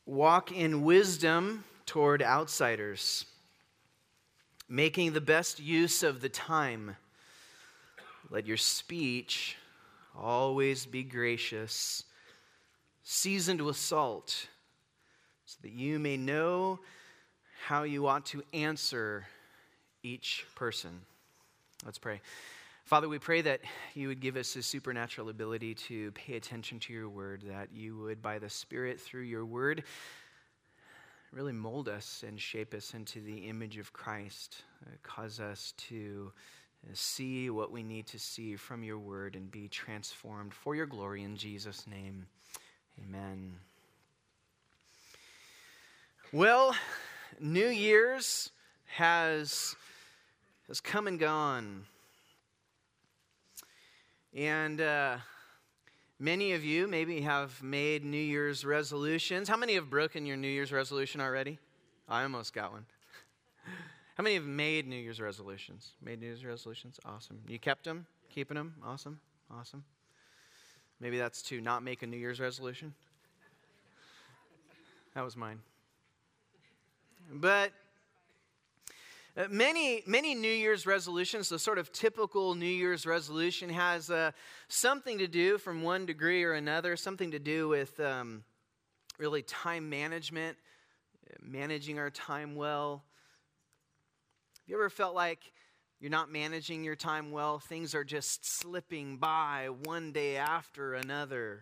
Walk in wisdom toward outsiders, making the best use of the time. Let your speech always be gracious, seasoned with salt, so that you may know how you ought to answer each person. Let's pray. Father, we pray that you would give us a supernatural ability to pay attention to your word, that you would, by the Spirit, through your word, really mold us and shape us into the image of Christ, cause us to see what we need to see from your word and be transformed for your glory in Jesus' name. Amen. Well, New Year's has come and gone. And many of you maybe have made New Year's resolutions. How many have broken your New Year's resolution already? I almost got one. How many have made New Year's resolutions? Made New Year's resolutions? Awesome. You kept them? Keeping them? Awesome. Awesome. Maybe that's to not make a New Year's resolution. That was mine. But many New Year's resolutions, the sort of typical New Year's resolution has something to do from one degree or another, something to do with really time management, managing our time well. Have you ever felt like you're not managing your time well? Things are just slipping by one day after another.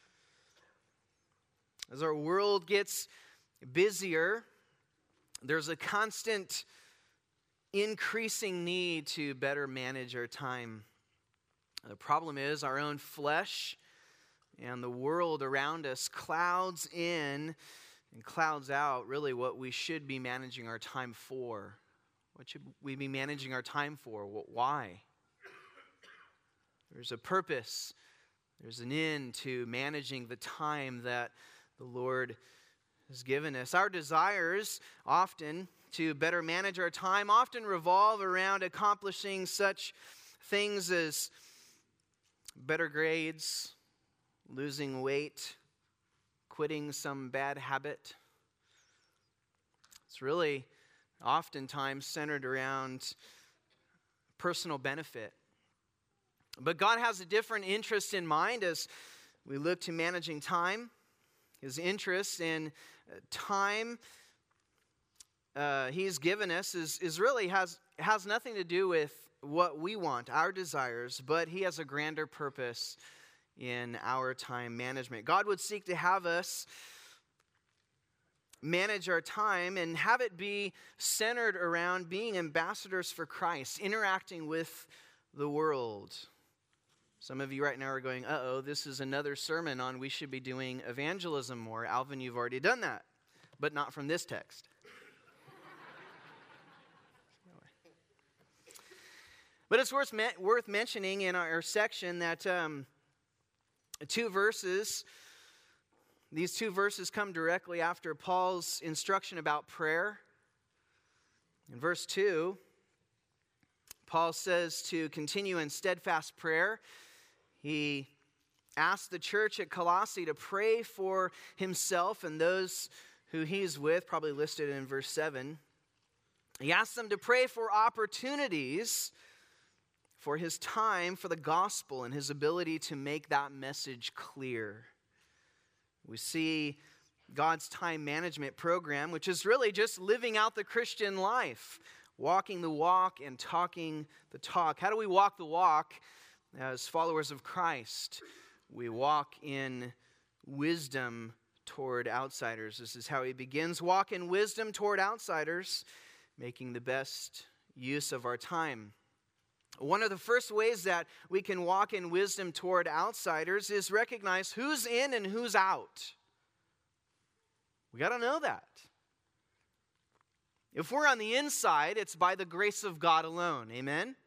As our world gets busier, there's a constant increasing need to better manage our time. The problem is our own flesh and the world around us clouds in and clouds out really what we should be managing our time for. What should we be managing our time for? Why? There's a purpose. There's an end to managing the time that the Lord has given us. Our desires often to better manage our time often revolve around accomplishing such things as better grades, losing weight, quitting some bad habit. It's really oftentimes centered around personal benefit. But God has a different interest in mind as we look to managing time. His interest in time He's given us is really has nothing to do with what we want, our desires, but He has a grander purpose in our time management. God would seek to have us manage our time and have it be centered around being ambassadors for Christ, interacting with the world. Some of you right now are going, this is another sermon on we should be doing evangelism more. Alvin, you've already done that, but not from this text. But it's worth mentioning in our section that these two verses come directly after Paul's instruction about prayer. In verse 2, Paul says to continue in steadfast prayer. He asked the church at Colossae to pray for himself and those who he's with, probably listed in verse 7. He asked them to pray for opportunities for his time for the gospel and his ability to make that message clear. We see God's time management program, which is really just living out the Christian life, walking the walk and talking the talk. How do we walk the walk as followers of Christ? We walk in wisdom toward outsiders. This is how he begins. Walk in wisdom toward outsiders, making the best use of our time. One of the first ways that we can walk in wisdom toward outsiders is recognize who's in and who's out. We got to know that. If we're on the inside, it's by the grace of God alone. Amen?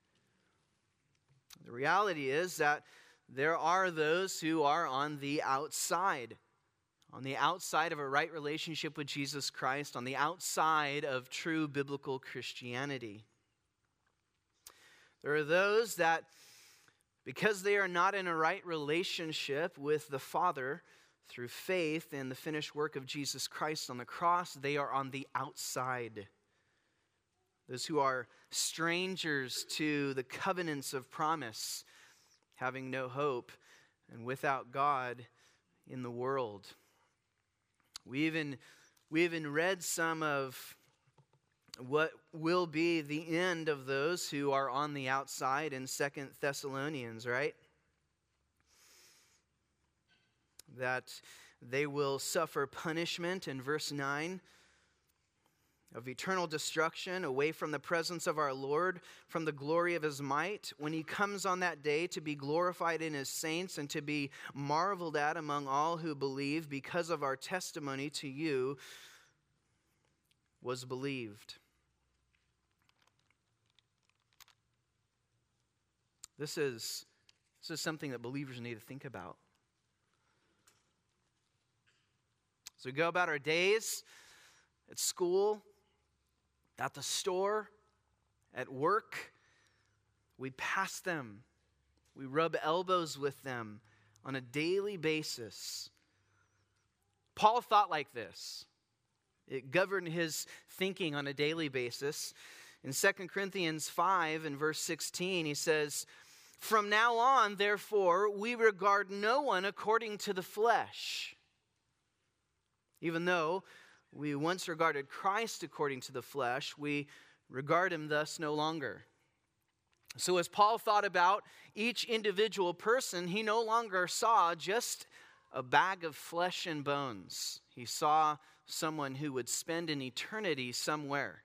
The reality is that there are those who are on the outside of a right relationship with Jesus Christ, on the outside of true biblical Christianity. There are those that, because they are not in a right relationship with the Father through faith in the finished work of Jesus Christ on the cross, they are on the outside. Those who are strangers to the covenants of promise, having no hope and without God in the world. We even read some of what will be the end of those who are on the outside in 2 Thessalonians, right? That they will suffer punishment in verse 9 of eternal destruction away from the presence of our Lord, from the glory of his might, when he comes on that day to be glorified in his saints and to be marveled at among all who believe, because of our testimony to you was believed. This is something that believers need to think about. So we go about our days at school, at the store, at work. We pass them. We rub elbows with them on a daily basis. Paul thought like this. It governed his thinking on a daily basis. In 2 Corinthians 5 and verse 16, he says, "From now on, therefore, we regard no one according to the flesh. Even though we once regarded Christ according to the flesh, we regard him thus no longer." So as Paul thought about each individual person, he no longer saw just a bag of flesh and bones. He saw someone who would spend an eternity somewhere.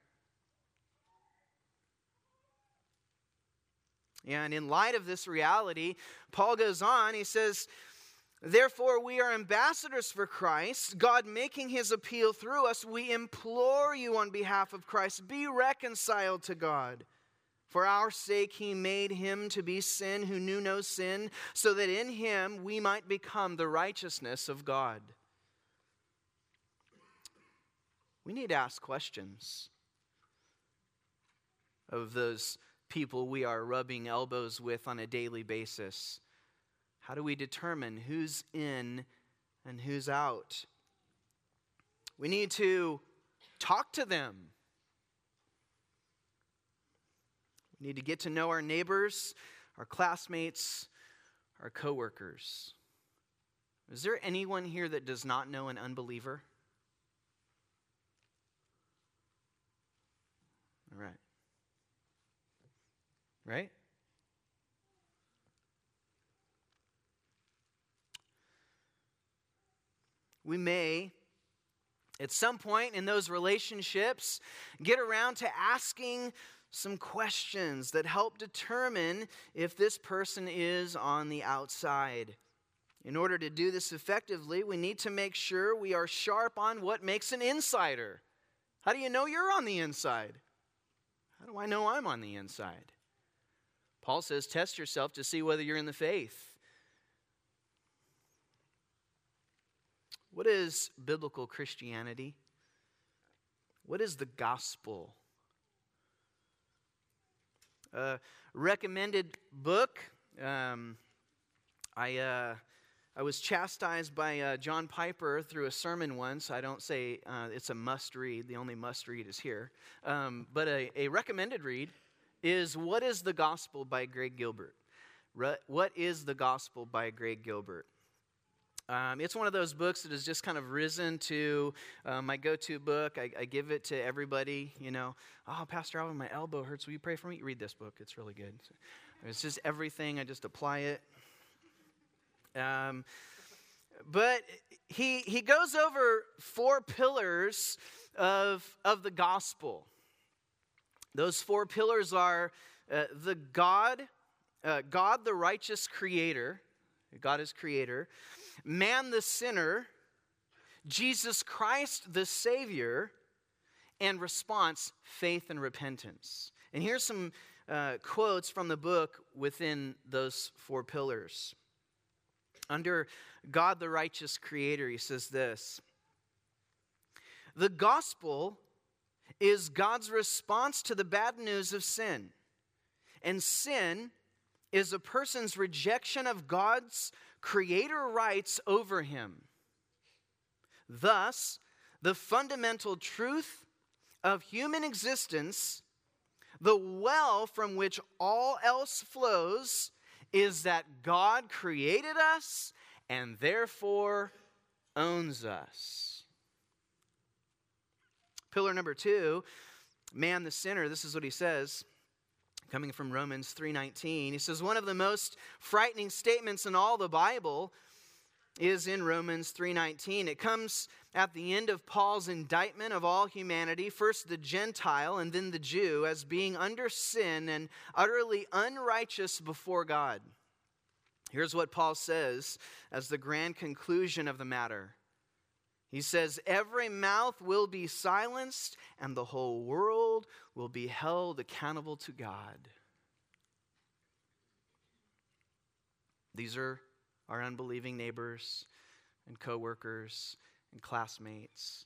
And in light of this reality, Paul goes on, he says, "Therefore we are ambassadors for Christ, God making his appeal through us. We implore you on behalf of Christ, be reconciled to God. For our sake he made him to be sin who knew no sin, so that in him we might become the righteousness of God." We need to ask questions of those people we are rubbing elbows with on a daily basis. How do we determine who's in and who's out? We need to talk to them. We need to get to know our neighbors, our classmates, our coworkers. Is there anyone here that does not know an unbeliever? All right. Right? We may, at some point in those relationships, get around to asking some questions that help determine if this person is on the outside. In order to do this effectively, we need to make sure we are sharp on what makes an insider. How do you know you're on the inside? How do I know I'm on the inside? Paul says, test yourself to see whether you're in the faith. What is biblical Christianity? What is the gospel? A recommended book. I was chastised by John Piper through a sermon once. I don't say it's a must read. The only must read is here. But a recommended read is What is the Gospel by Greg Gilbert. What is the Gospel by Greg Gilbert? It's one of those books that has just kind of risen to my go-to book. I give it to everybody, you know. Oh, Pastor Alvin, my elbow hurts. Will you pray for me? Read this book. It's really good. It's just everything. I just apply it. But he goes over 4 pillars of the gospel. Those 4 pillars are the God the righteous creator. God is creator. Man the sinner. Jesus Christ the Savior. And response, faith and repentance. And here's some quotes from the book within those 4 pillars. Under God the righteous creator, he says this: the gospel is God's response to the bad news of sin. And sin is a person's rejection of God's creator rights over him. Thus, the fundamental truth of human existence, the well from which all else flows, is that God created us and therefore owns us. Pillar number 2, man the sinner. This is what he says, coming from Romans 3:19. He says, one of the most frightening statements in all the Bible is in Romans 3:19. It comes at the end of Paul's indictment of all humanity, first the Gentile and then the Jew, as being under sin and utterly unrighteous before God. Here's what Paul says as the grand conclusion of the matter. He says, every mouth will be silenced and the whole world will be held accountable to God. These are our unbelieving neighbors and coworkers and classmates.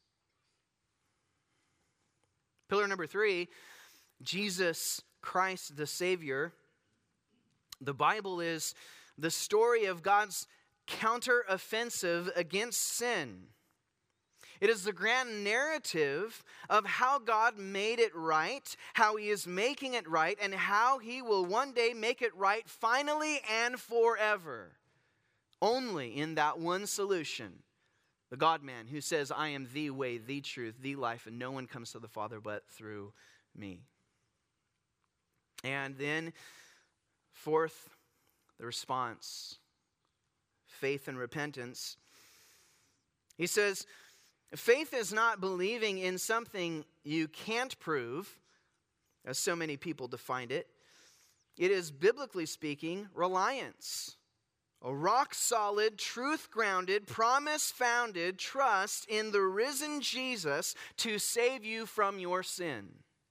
Pillar number 3, Jesus Christ the Savior. The Bible is the story of God's counteroffensive against sin. It is the grand narrative of how God made it right, how He is making it right, and how He will one day make it right finally and forever. Only in that one solution, the God-man who says, I am the way, the truth, the life, and no one comes to the Father but through me. And then, fourth, the response, faith and repentance. He says, faith is not believing in something you can't prove, as so many people define it. It is, biblically speaking, reliance. A rock-solid, truth-grounded, promise-founded trust in the risen Jesus to save you from your sin.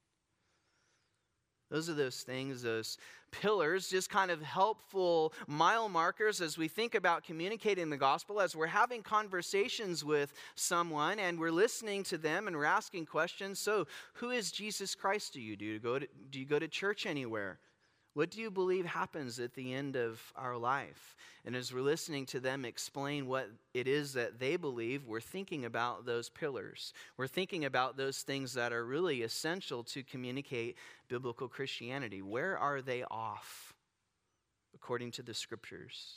Those are those things, those pillars, just kind of helpful mile markers as we think about communicating the gospel, as we're having conversations with someone and we're listening to them and we're asking questions. So, who is Jesus Christ to you? Do you go to church anywhere? What do you believe happens at the end of our life? And as we're listening to them explain what it is that they believe, we're thinking about those pillars. We're thinking about those things that are really essential to communicate biblical Christianity. Where are they off according to the Scriptures?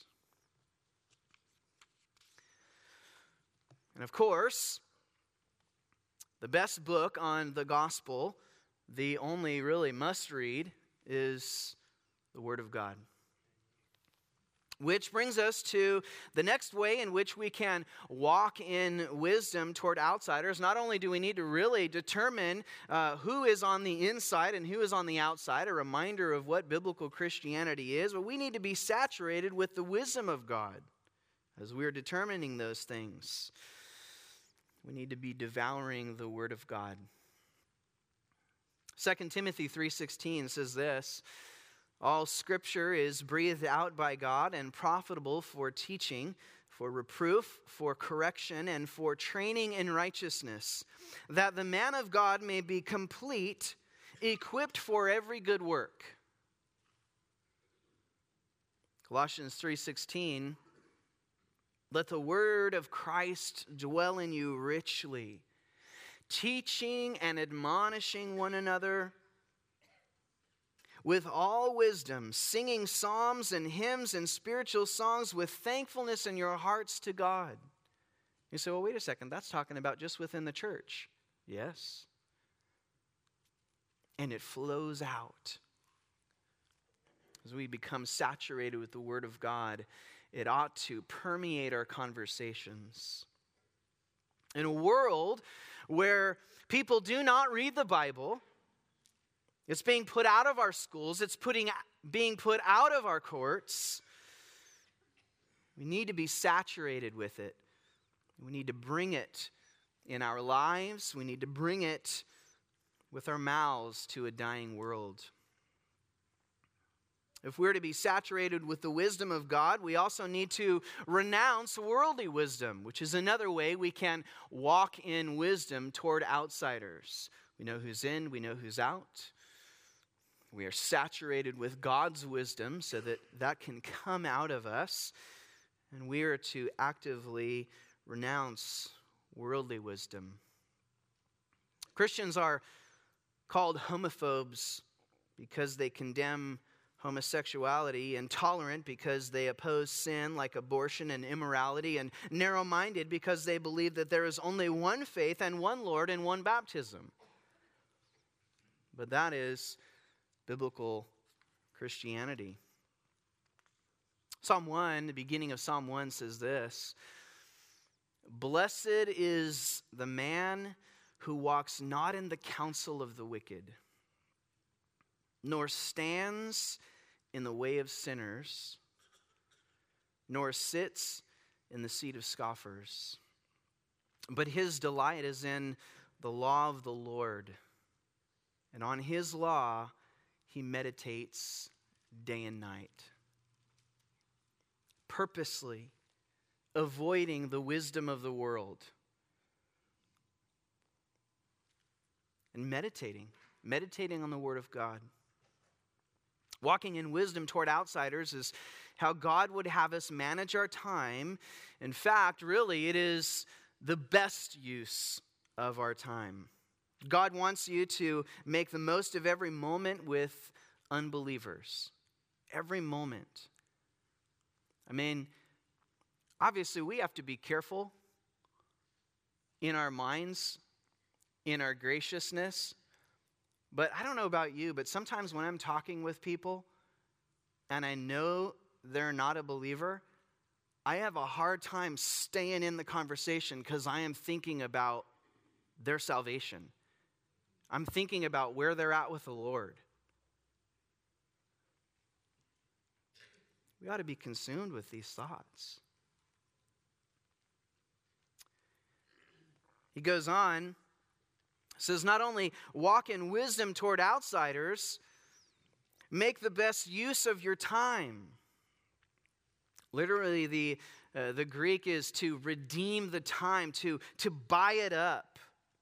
And of course, the best book on the gospel, the only really must read, is the Word of God. Which brings us to the next way in which we can walk in wisdom toward outsiders. Not only do we need to really determine who is on the inside and who is on the outside, a reminder of what biblical Christianity is, but we need to be saturated with the wisdom of God as we are determining those things. We need to be devouring the Word of God. 2 Timothy 3:16 says this, all Scripture is breathed out by God and profitable for teaching, for reproof, for correction, and for training in righteousness, that the man of God may be complete, equipped for every good work. Colossians 3:16, let the word of Christ dwell in you richly, teaching and admonishing one another with all wisdom, singing psalms and hymns and spiritual songs with thankfulness in your hearts to God. You say, well, wait a second, that's talking about just within the church. Yes. And it flows out. As we become saturated with the Word of God, it ought to permeate our conversations. In a world where people do not read the Bible, it's being put out of our schools. It's being put out of our courts. We need to be saturated with it. We need to bring it in our lives. We need to bring it with our mouths to a dying world. If we're to be saturated with the wisdom of God, we also need to renounce worldly wisdom, which is another way we can walk in wisdom toward outsiders. We know who's in, we know who's out. We are saturated with God's wisdom so that that can come out of us. And we are to actively renounce worldly wisdom. Christians are called homophobes because they condemn homosexuality, intolerant because they oppose sin like abortion and immorality, and narrow-minded because they believe that there is only one faith and one Lord and one baptism. But that is biblical Christianity. Psalm 1, the beginning of Psalm 1 says this: "Blessed is the man who walks not in the counsel of the wicked, nor stands in the way of sinners, nor sits in the seat of scoffers. But his delight is in the law of the Lord, and on his law he meditates day and night." Purposely avoiding the wisdom of the world and meditating on the Word of God. Walking in wisdom toward outsiders is how God would have us manage our time. In fact, really, it is the best use of our time. God wants you to make the most of every moment with unbelievers. Every moment. I mean, obviously we have to be careful in our minds, in our graciousness. But I don't know about you, but sometimes when I'm talking with people and I know they're not a believer, I have a hard time staying in the conversation because I am thinking about their salvation. I'm thinking about where they're at with the Lord. We ought to be consumed with these thoughts. He goes on, says, not only walk in wisdom toward outsiders, make the best use of your time. Literally, the Greek is to redeem the time, to buy it up.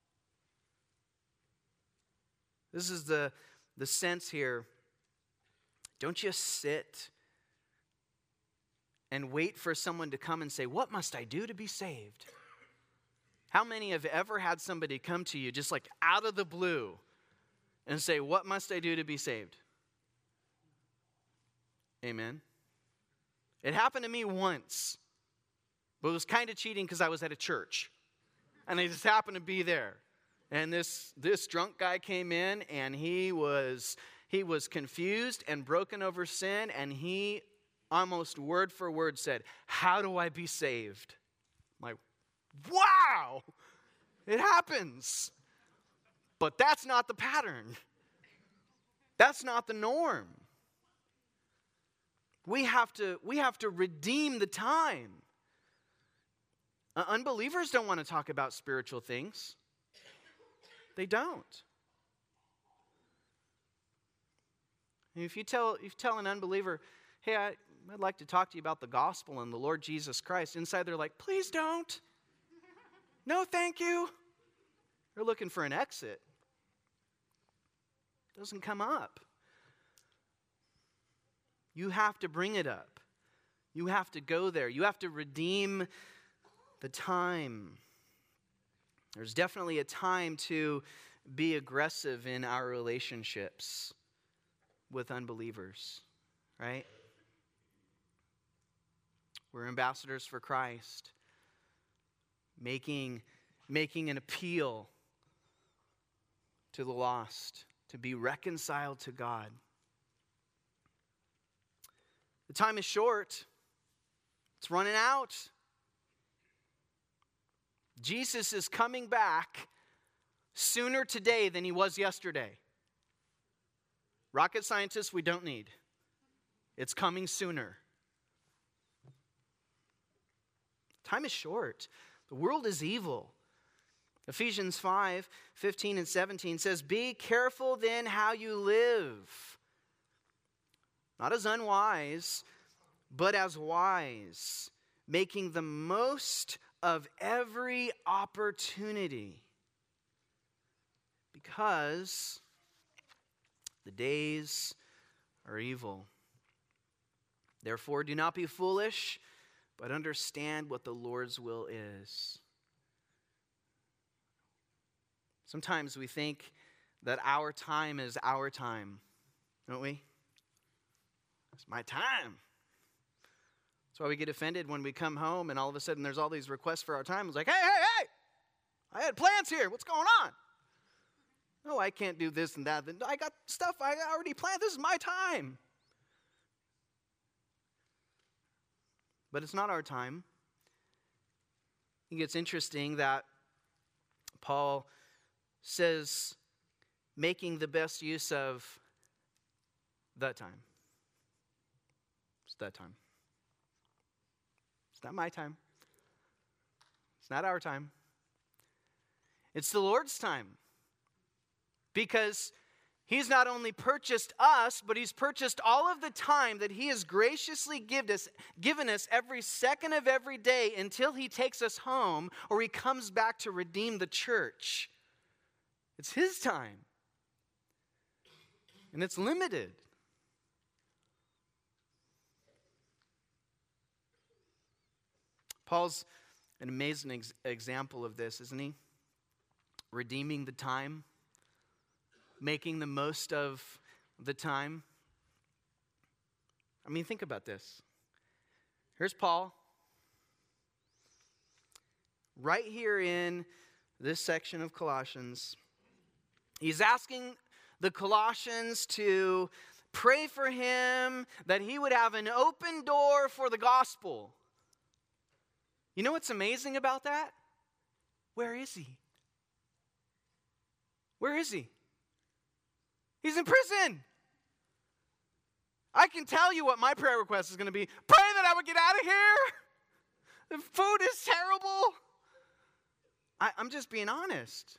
This is the sense here. Don't just sit and wait for someone to come and say, "What must I do to be saved?" How many have ever had somebody come to you just like out of the blue and say, "What must I do to be saved?" Amen. It happened to me once, but it was kind of cheating because I was at a church and I just happened to be there. And this drunk guy came in and he was confused and broken over sin, and he almost word for word said, "How do I be saved?" I'm like, wow, it happens. But that's not the pattern. That's not the norm. We have to redeem the time. Unbelievers don't want to talk about spiritual things. They don't. If you tell an unbeliever, "Hey, I'd like to talk to you about the gospel and the Lord Jesus Christ," inside they're like, "Please don't. No, thank you." They're looking for an exit. It doesn't come up. You have to bring it up. You have to go there. You have to redeem the time. There's definitely a time to be aggressive in our relationships with unbelievers, right? We're ambassadors for Christ, making an appeal to the lost to be reconciled to God. The time is short. It's running out. Jesus is coming back sooner today than he was yesterday. Rocket scientists, we don't need. It's coming sooner. Time is short. The world is evil. Ephesians 5:15 and 17 says, "Be careful then how you live, not as unwise, but as wise, making the most of every opportunity, because the days are evil. Therefore, do not be foolish, but understand what the Lord's will is." Sometimes we think that our time is our time, don't we? It's my time. That's why we get offended when we come home and all of a sudden there's all these requests for our time. It's like, hey, I had plans here. What's going on? No, I can't do this and that. I got stuff I already planned. This is my time. But it's not our time. I think it's interesting that Paul says making the best use of the time. It's that time. It's not my time. It's not our time. It's the Lord's time. Because He's not only purchased us, but He's purchased all of the time that He has graciously given us every second of every day until He takes us home or He comes back to redeem the church. It's His time. And it's limited. Paul's an amazing example of this, isn't he? Redeeming the time. Making the most of the time. I mean, think about this. Here's Paul. Right here in this section of Colossians, he's asking the Colossians to pray for him that he would have an open door for the gospel. You know what's amazing about that? Where is he? Where is he? He's in prison. I can tell you what my prayer request is going to be. Pray that I would get out of here. The food is terrible. I'm just being honest.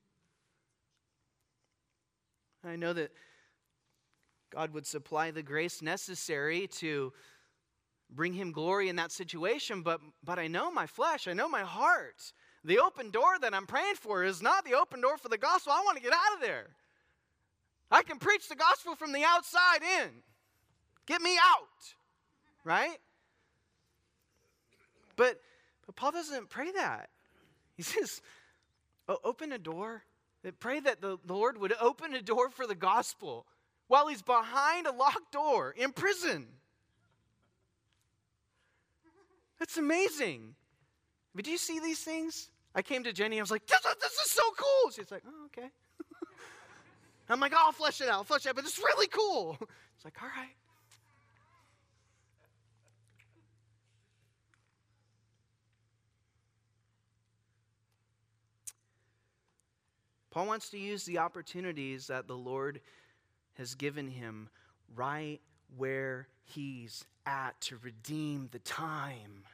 I know that God would supply the grace necessary to bring him glory in that situation, but I know my flesh, I know my heart. The open door that I'm praying for is not the open door for the gospel. I want to get out of there. I can preach the gospel from the outside in. Get me out. Right? But Paul doesn't pray that. He says, open a door. Pray that the Lord would open a door for the gospel while he's behind a locked door in prison. That's amazing. But do you see these things? I came to Jenny, I was like, this is so cool. She's like, oh, okay. I'm like, oh, I'll flesh it out, but it's really cool. It's like, all right. Paul wants to use the opportunities that the Lord has given him right where he's at to redeem the time.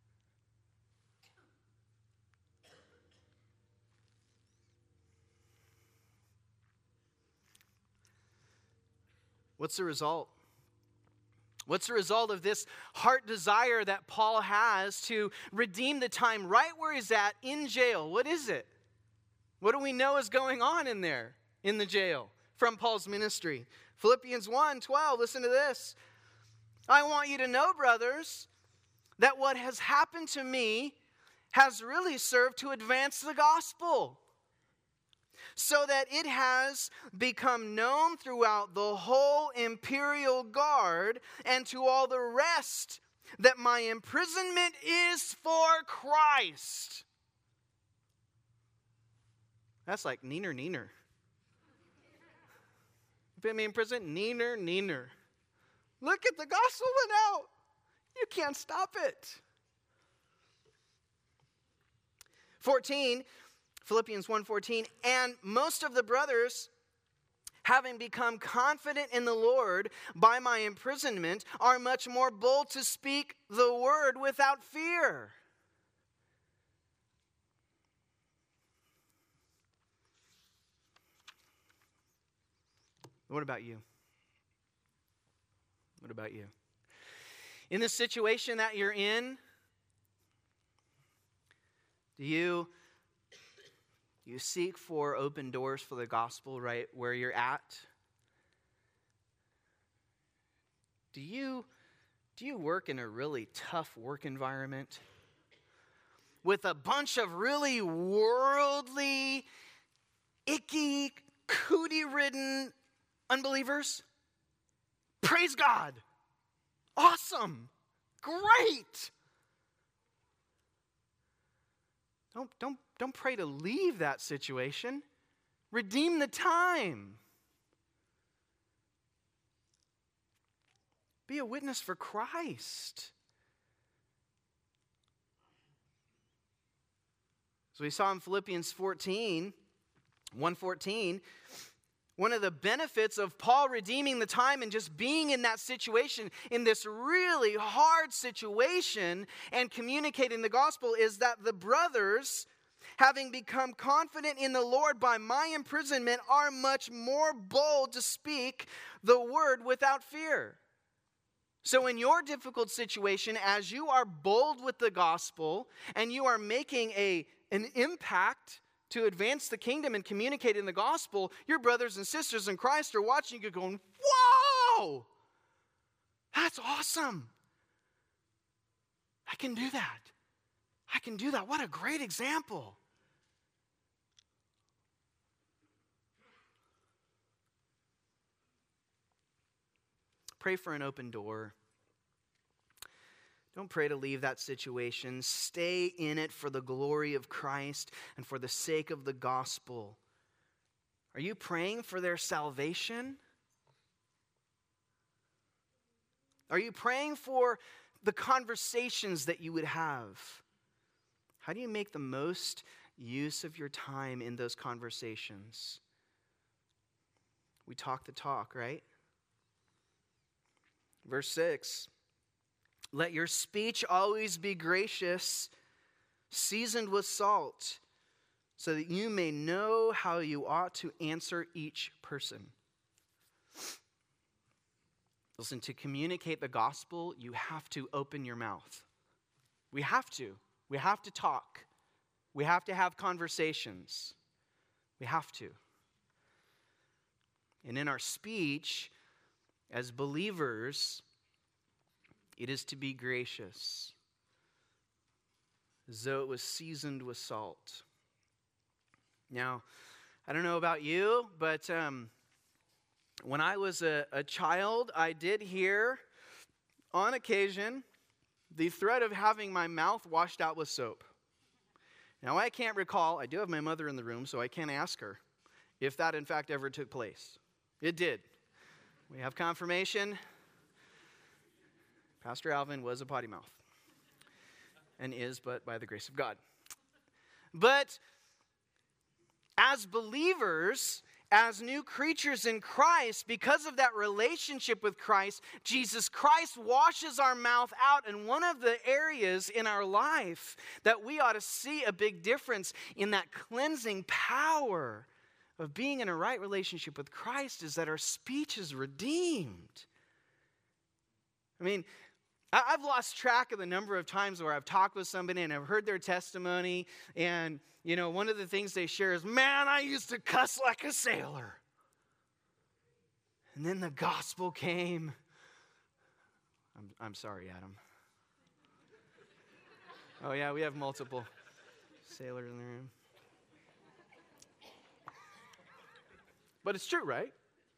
What's the result? What's the result of this heart desire that Paul has to redeem the time right where he's at in jail? What is it? What do we know is going on in there, in the jail, from Paul's ministry? Philippians 1:12, listen to this. I want you to know, brothers, that what has happened to me has really served to advance the gospel, so that it has become known throughout the whole imperial guard and to all the rest that my imprisonment is for Christ. That's like neener. You put me in prison? Neener. Look at the gospel went out. You can't stop it. 14, Philippians 1:14, and most of the brothers, having become confident in the Lord by my imprisonment, are much more bold to speak the word without fear. What about you? What about you? In the situation that you're in, do you seek for open doors for the gospel right where you're at? Do you work in a really tough work environment with a bunch of really worldly, icky, cootie-ridden unbelievers? Praise God. Awesome. Great. Don't pray to leave that situation. Redeem the time. Be a witness for Christ. So we saw in Philippians 1:14, one of the benefits of Paul redeeming the time and just being in that situation, in this really hard situation, and communicating the gospel is that the brothers, having become confident in the Lord by my imprisonment, are much more bold to speak the word without fear. So in your difficult situation, as you are bold with the gospel and you are making an impact to advance the kingdom and communicate in the gospel, your brothers and sisters in Christ are watching you going, whoa, that's awesome. I can do that. I can do that. What a great example. Pray for an open door. Don't pray to leave that situation. Stay in it for the glory of Christ and for the sake of the gospel. Are you praying for their salvation? Are you praying for the conversations that you would have? How do you make the most use of your time in those conversations? We talk the talk, right? Verse 6, let your speech always be gracious, seasoned with salt, so that you may know how you ought to answer each person. Listen, to communicate the gospel, you have to open your mouth. We have to. We have to talk. We have to have conversations. We have to. And in our speech, as believers, it is to be gracious, as though it was seasoned with salt. Now, I don't know about you, but when I was a child, I did hear, on occasion, the threat of having my mouth washed out with soap. Now, I can't recall, I do have my mother in the room, so I can't ask her if that in fact ever took place. It did. We have confirmation. Pastor Alvin was a potty mouth. And is, but by the grace of God. But as believers, as new creatures in Christ, because of that relationship with Christ, Jesus Christ washes our mouth out. And one of the areas in our life that we ought to see a big difference in that cleansing power of being in a right relationship with Christ is that our speech is redeemed. I mean, I've lost track of the number of times where I've talked with somebody and I've heard their testimony, and one of the things they share is, man, I used to cuss like a sailor. And then the gospel came. I'm sorry, Adam. Oh yeah, we have multiple sailors in the room. But it's true, right?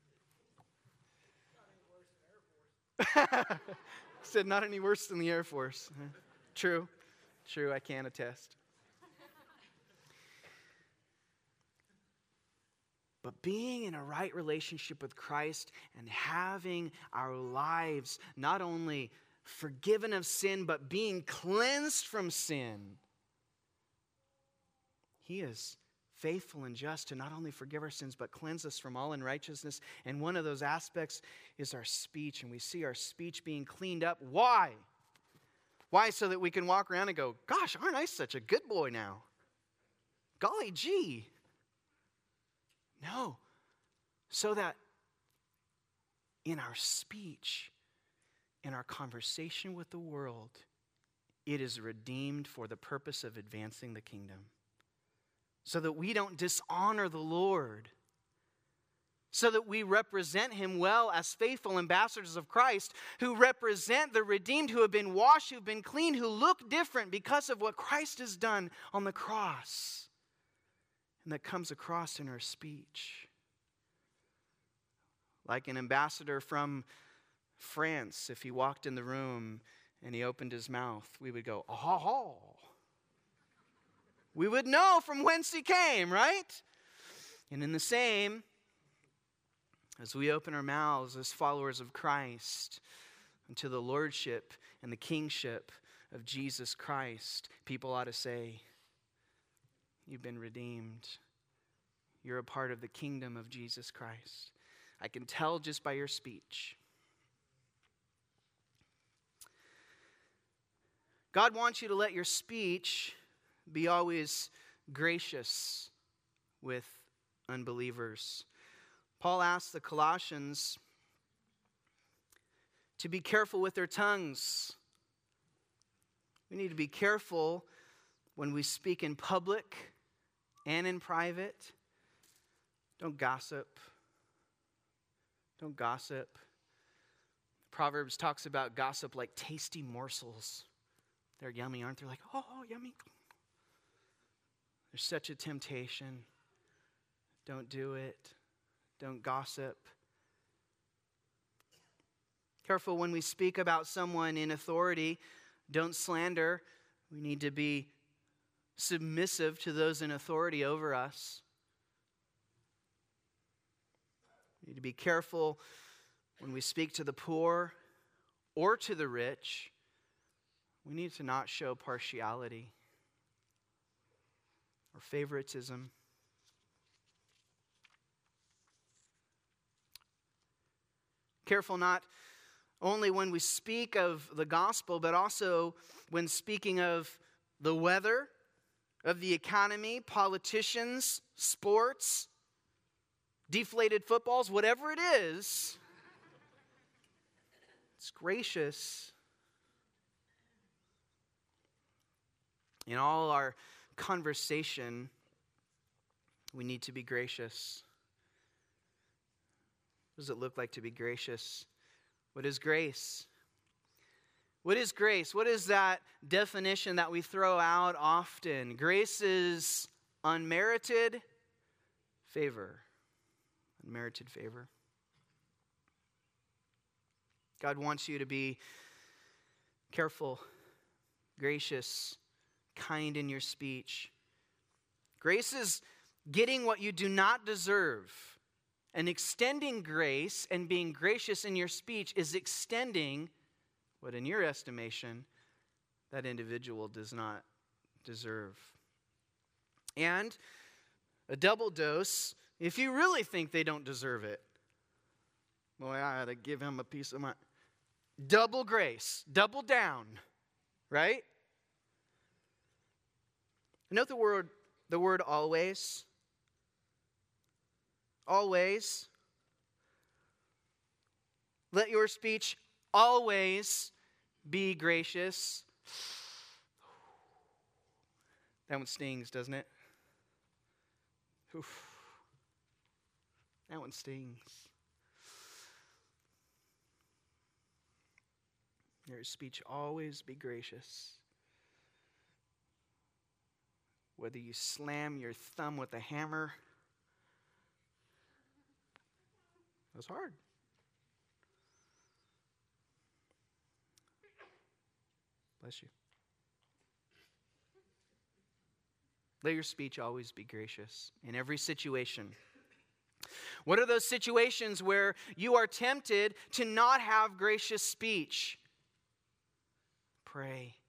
Said not any worse than the Air Force. True, I can attest. But being in a right relationship with Christ and having our lives not only forgiven of sin, but being cleansed from sin, He is faithful and just to not only forgive our sins, but cleanse us from all unrighteousness. And one of those aspects is our speech. And we see our speech being cleaned up. Why? Why? So that we can walk around and go, gosh, aren't I such a good boy now? Golly gee. No. So that in our speech, in our conversation with the world, it is redeemed for the purpose of advancing the kingdom. So that we don't dishonor the Lord. So that we represent Him well as faithful ambassadors of Christ who represent the redeemed, who have been washed, who've been cleaned, who look different because of what Christ has done on the cross. and that comes across in our speech. Like an ambassador from France, if he walked in the room and he opened his mouth, we would go, oh. We would know from whence he came, right? And in the same, as we open our mouths as followers of Christ unto the lordship and the kingship of Jesus Christ, people ought to say, you've been redeemed. You're a part of the kingdom of Jesus Christ. I can tell just by your speech. God wants you to let your speech be always gracious with unbelievers. Paul asked the Colossians to be careful with their tongues. We need to be careful when we speak in public and in private. Don't gossip. Don't gossip. Proverbs talks about gossip like tasty morsels. They're yummy, aren't they? Like, oh, yummy. There's such a temptation. Don't do it. Don't gossip. Careful when we speak about someone in authority. Don't slander. We need to be submissive to those in authority over us. We need to be careful when we speak to the poor or to the rich. We need to not show partiality or favoritism. Careful not only when we speak of the gospel, but also when speaking of the weather, of the economy, politicians, sports, deflated footballs, whatever it is. It's gracious. In all our conversation, we need to be gracious. What does it look like to be gracious? What is grace? What is grace? What is that definition that we throw out often? Grace is unmerited favor. Unmerited favor. God wants you to be careful, gracious, kind in your speech. Grace is getting what you do not deserve. And extending grace and being gracious in your speech is extending what, in your estimation, that individual does not deserve. And a double dose, if you really think they don't deserve it, boy, I ought to give him a piece of my... Double grace, double down, right? Note the word always. Always. Let your speech always be gracious. That one stings, doesn't it? Oof. That one stings. Your speech always be gracious. Whether you slam your thumb with a hammer, that's hard. Bless you. Let your speech always be gracious in every situation. What are those situations where you are tempted to not have gracious speech? Pray.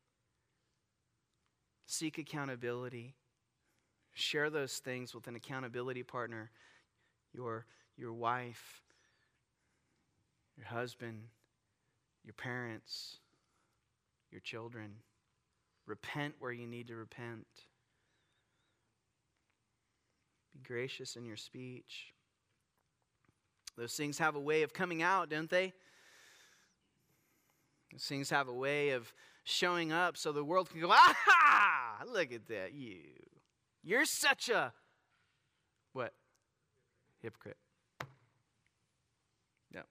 Seek accountability. Share those things with an accountability partner, your wife, your husband, your parents, your children. Repent where you need to repent. Be gracious in your speech. Those things have a way of coming out, don't they? Those things have a way of showing up so the world can go, aha! Look at that, You're such a, what? Hypocrite. No.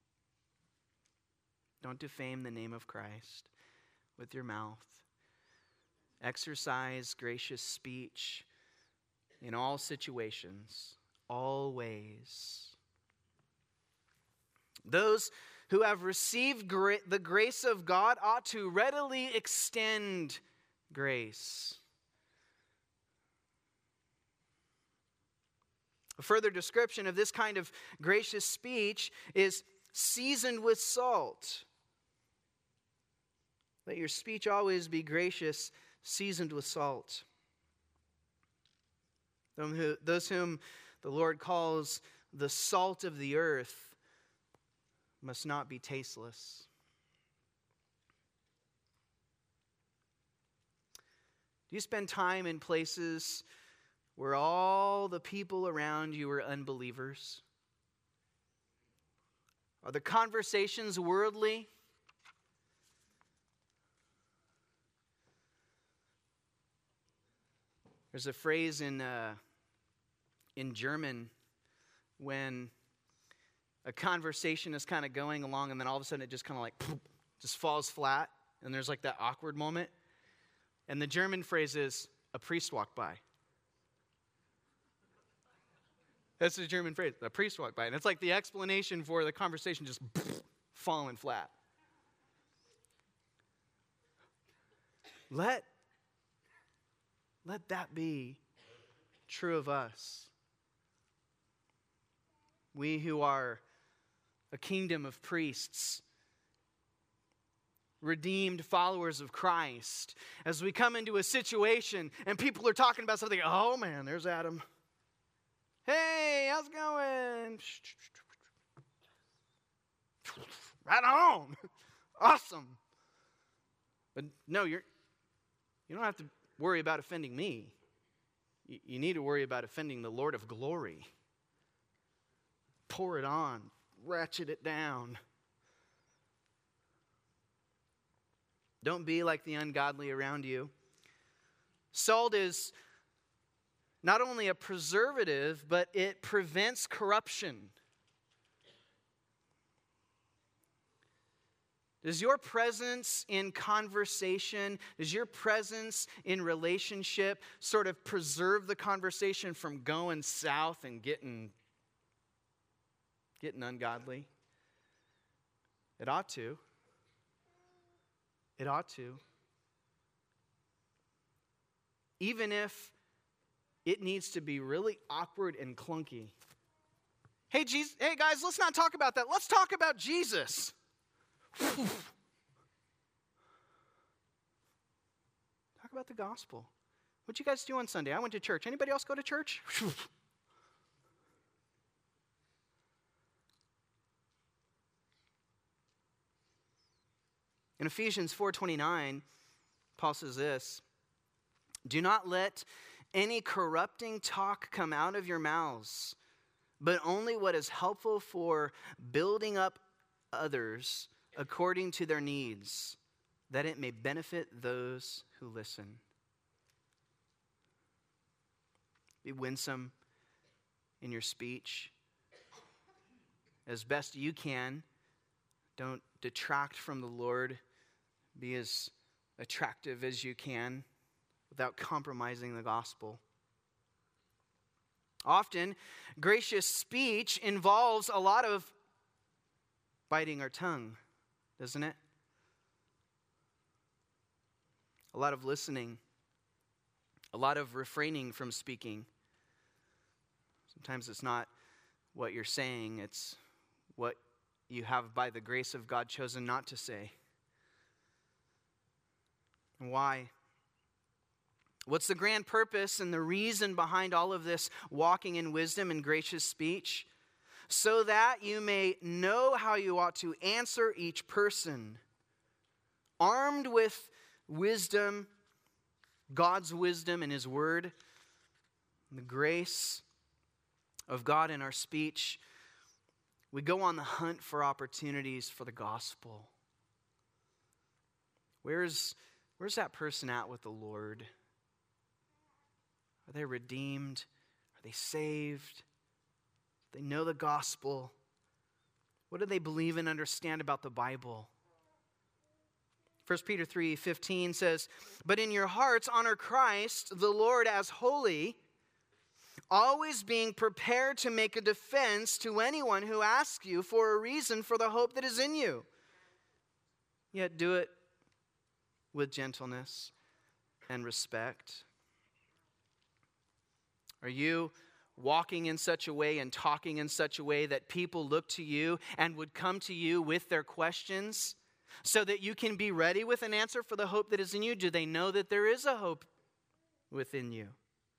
Don't defame the name of Christ with your mouth. Exercise gracious speech in all situations, always. Those who have received the grace of God ought to readily extend grace. A further description of this kind of gracious speech is seasoned with salt. Let your speech always be gracious, seasoned with salt. Those whom the Lord calls the salt of the earth must not be tasteless. Do you spend time in places where all the people around you are unbelievers? Are the conversations worldly? There's a phrase in German when a conversation is kind of going along and then all of a sudden it just kind of like just falls flat and there's like that awkward moment. And the German phrase is, a priest walked by. That's the German phrase, a priest walked by. And it's like the explanation for the conversation just falling flat. Let that be true of us. We who are a kingdom of priests, redeemed followers of Christ, as we come into a situation and people are talking about something, oh man, there's Adam. Hey, how's it going? Right on. Awesome. But no, you don't have to worry about offending me. You need to worry about offending the Lord of glory. Pour it on. Ratchet it down. Don't be like the ungodly around you. Salt is not only a preservative, but it prevents corruption. Does your presence in conversation, does your presence in relationship sort of preserve the conversation from going south and getting ungodly? It ought to. It ought to. Even if it needs to be really awkward and clunky. Hey guys, let's not talk about that. Let's talk about Jesus. Talk about the gospel. What'd you guys do on Sunday? I went to church. Anybody else go to church? In Ephesians 4:29, Paul says this, do not let any corrupting talk come out of your mouths, but only what is helpful for building up others according to their needs, that it may benefit those who listen. Be winsome in your speech as best you can. Don't detract from the Lord. Be as attractive as you can without compromising the gospel. Often, gracious speech involves a lot of biting our tongue, doesn't it? A lot of listening, a lot of refraining from speaking. Sometimes it's not what you're saying, it's what you have by the grace of God chosen not to say. And why? What's the grand purpose and the reason behind all of this walking in wisdom and gracious speech? So that you may know how you ought to answer each person, armed with wisdom, God's wisdom and His word, the grace of God in our speech. We go on the hunt for opportunities for the gospel. Where's that person at with the Lord? Are they redeemed? Are they saved? Do they know the gospel? What do they believe and understand about the Bible? 1 Peter 3:15 says, but in your hearts honor Christ the Lord as holy, always being prepared to make a defense to anyone who asks you for a reason for the hope that is in you. Yet do it with gentleness and respect. Are you walking in such a way and talking in such a way that people look to you and would come to you with their questions so that you can be ready with an answer for the hope that is in you? Do they know that there is a hope within you?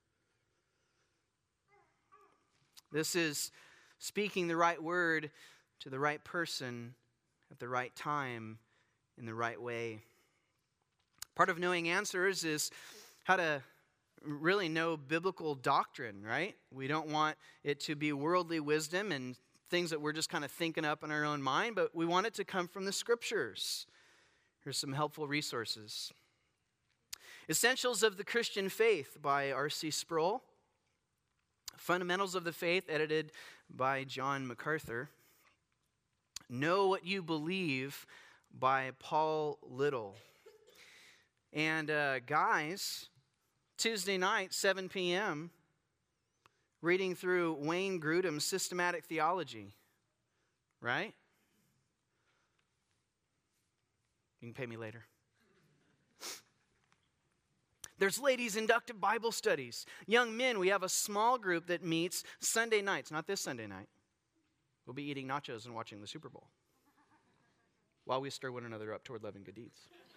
This is speaking the right word to the right person at the right time in the right way. Part of knowing answers is how to really know biblical doctrine, right? We don't want it to be worldly wisdom and things that we're just kind of thinking up in our own mind, but we want it to come from the Scriptures. Here's some helpful resources. Essentials of the Christian Faith by R.C. Sproul. Fundamentals of the Faith, edited by John MacArthur. Know What You Believe by Paul Little. And guys, Tuesday night, 7 p.m., reading through Wayne Grudem's Systematic Theology, right? You can pay me later. There's ladies' inductive Bible studies. Young men, we have a small group that meets Sunday nights, not this Sunday night. We'll be eating nachos and watching the Super Bowl while we stir one another up toward loving good deeds.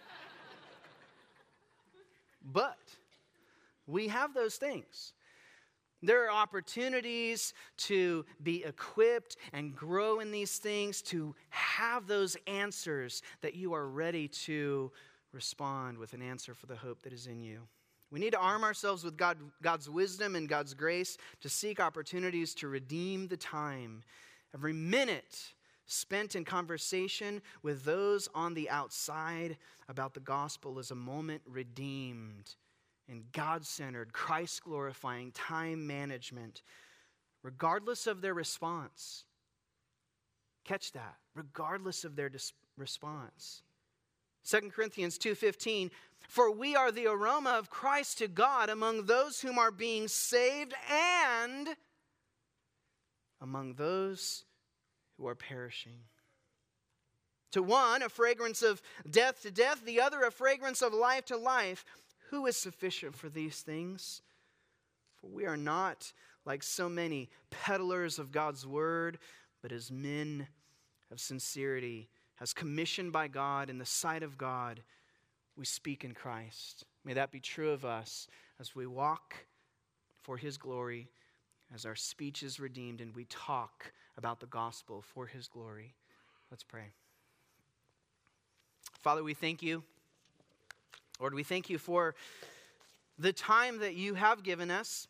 But we have those things. There are opportunities to be equipped and grow in these things, to have those answers that you are ready to respond with an answer for the hope that is in you. We need to arm ourselves with God's wisdom and God's grace to seek opportunities to redeem the time. Every minute spent in conversation with those on the outside about the gospel is a moment redeemed in God-centered, Christ-glorifying time management, regardless of their response. Catch that. Regardless of their response. 2 Corinthians 2:15, for we are the aroma of Christ to God among those whom are being saved and among those who are perishing. To one, a fragrance of death to death, the other a fragrance of life to life. Who is sufficient for these things? For we are not like so many peddlers of God's word, but as men of sincerity, as commissioned by God in the sight of God, we speak in Christ. May that be true of us as we walk for His glory, as our speech is redeemed and we talk about the gospel for His glory. Let's pray. Father, we thank you. Lord, we thank you for the time that you have given us.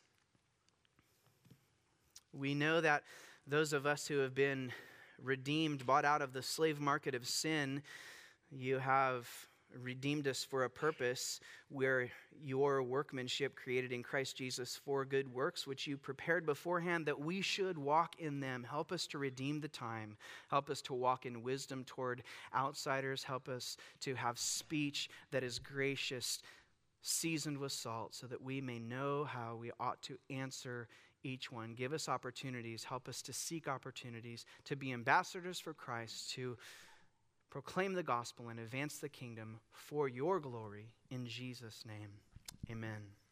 We know that those of us who have been redeemed, bought out of the slave market of sin, you have redeemed us for a purpose where your workmanship created in Christ Jesus for good works, which you prepared beforehand that we should walk in them. Help us to redeem the time. Help us to walk in wisdom toward outsiders. Help us to have speech that is gracious, seasoned with salt, so that we may know how we ought to answer each one. Give us opportunities. Help us to seek opportunities to be ambassadors for Christ, to proclaim the gospel and advance the kingdom for your glory. In Jesus' name, amen.